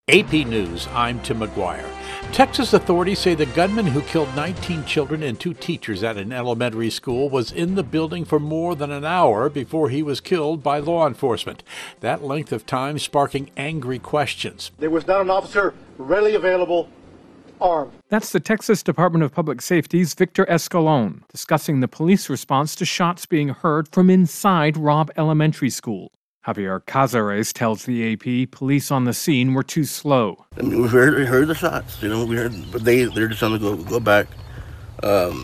AP News, I'm Tim McGuire. Texas authorities say the gunman who killed 19 children and 2 teachers at an elementary school was in the building for more than an hour before he was killed by law enforcement. That length of time sparking angry questions. There was not an officer readily available armed. That's the Texas Department of Public Safety's Victor Escalon discussing the police response to shots being heard from inside Robb Elementary School. Javier Cazares tells the AP police on the scene were too slow. I mean, we heard the shots, but they're just trying to go back. And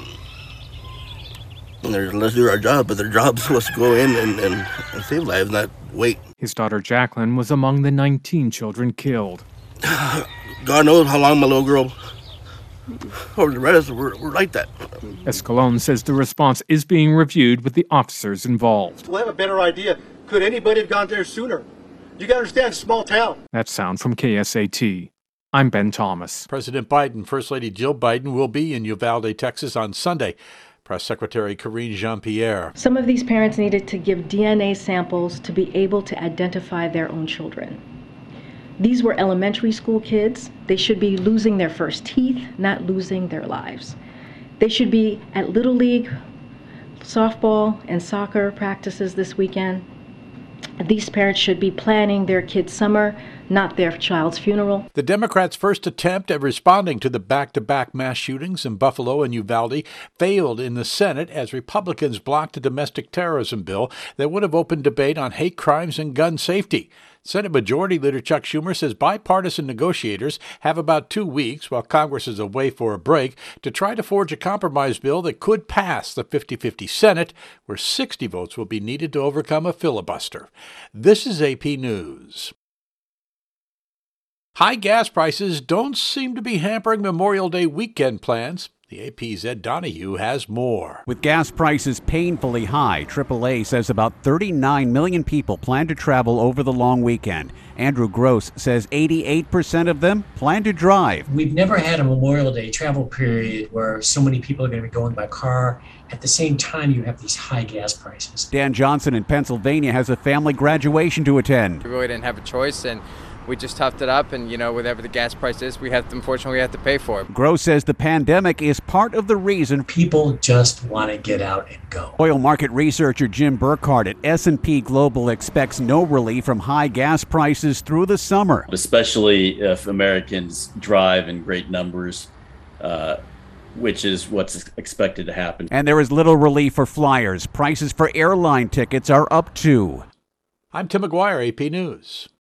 let's do our job, but their job was to go in and save lives, not wait. His daughter Jacqueline was among the 19 children killed. God knows how long my little girl, or the rest, were like that. Escalon says the response is being reviewed with the officers involved. We'll have a better idea. Could anybody have gone there sooner? You got to understand, small town. That sound from KSAT. I'm Ben Thomas. President Biden, First Lady Jill Biden, will be in Uvalde, Texas on Sunday. Press Secretary Karine Jean-Pierre. Some of these parents needed to give DNA samples to be able to identify their own children. These were elementary school kids. They should be losing their first teeth, not losing their lives. They should be at Little League, softball, and soccer practices this weekend. These parents should be planning their kids' summer, not their child's funeral. The Democrats' first attempt at responding to the back-to-back mass shootings in Buffalo and Uvalde failed in the Senate as Republicans blocked a domestic terrorism bill that would have opened debate on hate crimes and gun safety. Senate Majority Leader Chuck Schumer says bipartisan negotiators have about 2 weeks, while Congress is away for a break, to try to forge a compromise bill that could pass the 50-50 Senate, where 60 votes will be needed to overcome a filibuster. This is AP News. High gas prices don't seem to be hampering Memorial Day weekend plans. The AP's Ed Donahue has more. With gas prices painfully high, AAA says about 39 million people plan to travel over the long weekend. Andrew Gross says 88% of them plan to drive. We've never had a Memorial Day travel period where so many people are going to be going by car. At the same time, you have these high gas prices. Dan Johnson in Pennsylvania has a family graduation to attend. We really didn't have a choice, and we just toughed it up, and whatever the gas price is, unfortunately we have to pay for it. Gross says the pandemic is part of the reason people just want to get out and go. Oil market researcher Jim Burkhardt at S&P Global expects no relief from high gas prices through the summer. Especially if Americans drive in great numbers, which is what's expected to happen. And there is little relief for flyers. Prices for airline tickets are up too. I'm Tim McGuire, AP News.